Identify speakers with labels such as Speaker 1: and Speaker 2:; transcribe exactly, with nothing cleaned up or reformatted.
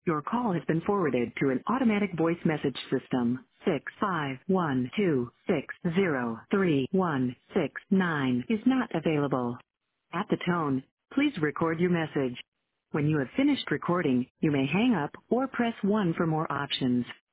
Speaker 1: Your call has been forwarded to an automatic voice message system. Six five one two six zero three one six nine is not available. At the tone, please record your message. When you have finished recording, you may hang up or press one for more options.